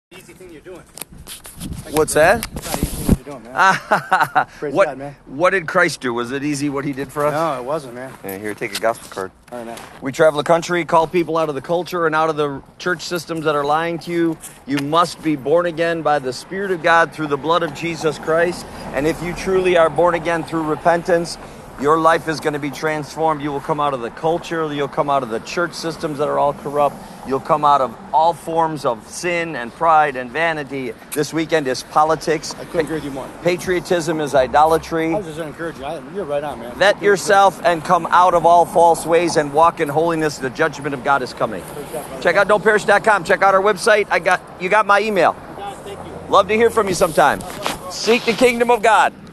Easy thing you're doing. What's that? It's not an easy thing you're doing, man. Praise God, man. What did Christ do? Was it easy what he did for us? No, it wasn't, man. Yeah, here, take a gospel card. All right, man. We travel the country, call people out of the culture and out of the church systems that are lying to you. You must be born again by the Spirit of God through the blood of Jesus Christ. And if you truly are born again through repentance, your life is going to be transformed. You will come out of the culture. You'll come out of the church systems that are all corrupt. You'll come out of all forms of sin and pride and vanity. This weekend is politics. I couldn't agree with you more. Patriotism is idolatry. I was just going to encourage you. You're right on, man. Vet yourself and come out of all false ways and walk in holiness. The judgment of God is coming. Check out don'tperish.com. Check out our website. You got my email. Guys, thank you. Love to hear from you sometime. Seek the kingdom of God.